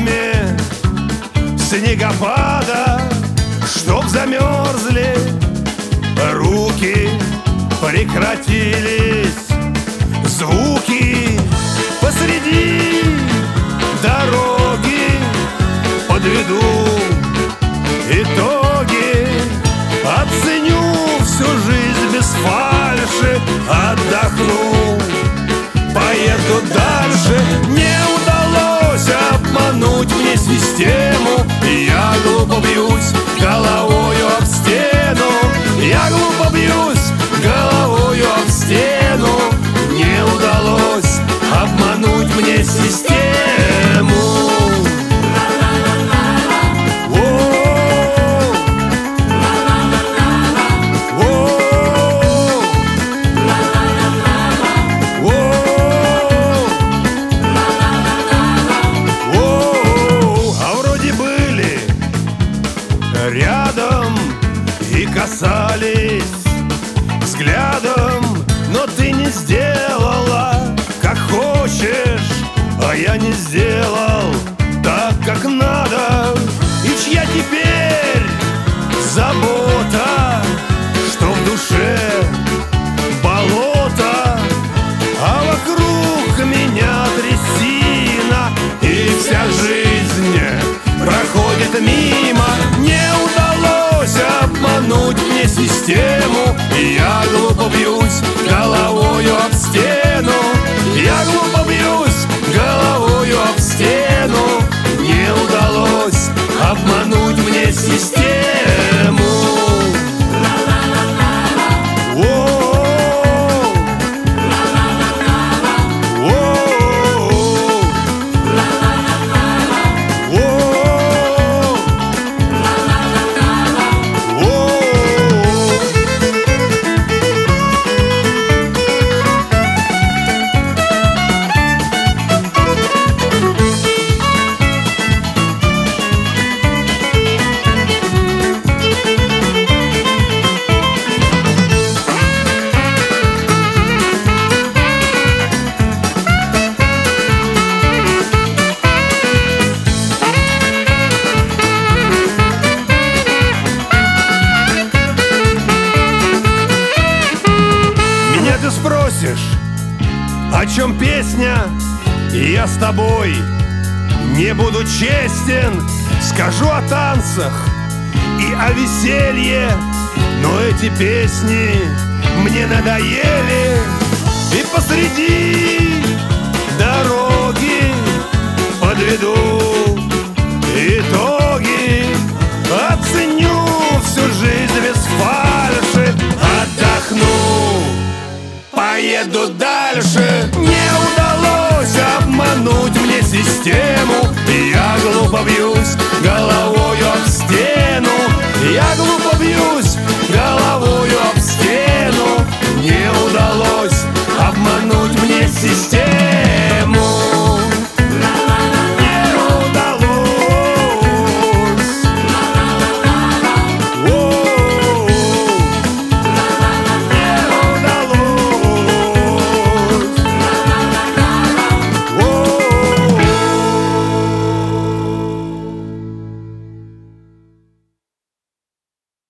шуме снегопада, чтоб замерзли руки, прекратились звуки посреди дороги. Подведу итоги, оценю всю жизнь без фальши, отдохну, поеду дальше. Не удалось обмануть мне систему, я глупо бьюсь головою об стену. Я глупо бьюсь головою об стену. Не удалось обмануть мне систему. Рядом и касались взглядом, но ты не сделала, как хочешь, а я не сделал так, как надо. И чья теперь забота, что в душе болото, а вокруг меня трясина, и вся жизнь проходит мимо. Не удалось обмануть мне систему, я глупо бьюсь головою об стену. Я глупо бьюсь головою об стену. Не удалось обмануть мне систему. Ты спросишь, о чем песня? Я с тобой не буду честен. Скажу о танцах и о веселье, но эти песни мне надоели. И посреди дороги подведу итоги, оценю всю жизнь без фальши, отдохну, поеду дальше. Не удалось обмануть мне систему, я глупо бьюсь головой